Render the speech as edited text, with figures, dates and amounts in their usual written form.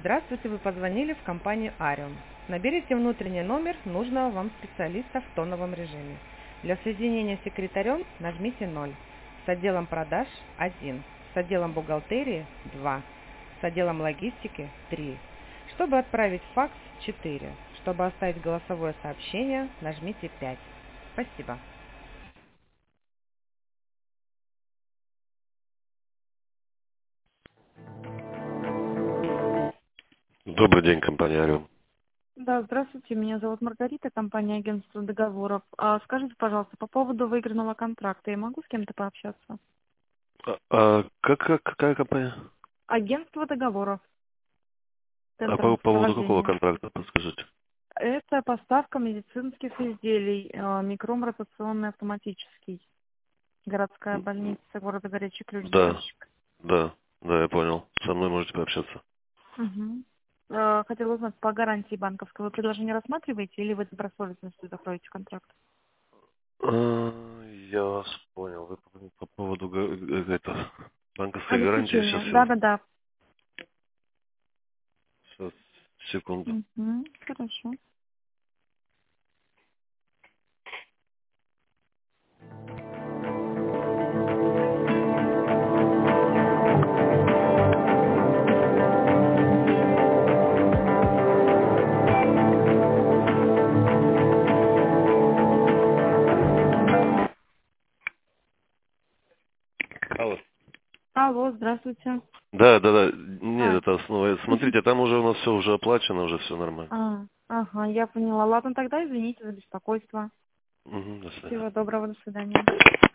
Здравствуйте, вы позвонили в компанию Ариум. Наберите внутренний номер нужного вам специалиста в тоновом режиме. Для соединения с секретарем нажмите 0. С отделом продаж 1. С отделом бухгалтерии 2. С отделом логистики 3. Чтобы отправить факс 4. Чтобы оставить голосовое сообщение, нажмите 5. Спасибо. Добрый день, компания Ариум. Да, здравствуйте, меня зовут Маргарита, компания агентства договоров. Скажите, пожалуйста, по поводу выигранного контракта, я могу с кем-то пообщаться? Какая компания? Агентство договоров. По Центром поводу какого сопровождения. контракта, подскажите? Это поставка медицинских изделий, микром-ротационный автоматический. Городская больница города Горячий Ключ, Да, заказчик. я понял. Со мной можете пообщаться. Угу. Хотела узнать, по гарантии банковской вы предложение рассматриваете или вы добросовестностью закроете контракт? Я вас понял. Вы по поводу банковской гарантии Обеспечение, сейчас, да-да-да. секунду. Угу. Хорошо. Алло. Алло, здравствуйте. Да. Нет, А, это основа. Смотрите, там уже у нас все уже оплачено, уже все нормально. ага, я поняла. Ладно, тогда извините за беспокойство. Угу, до свидания. Всего доброго, до свидания.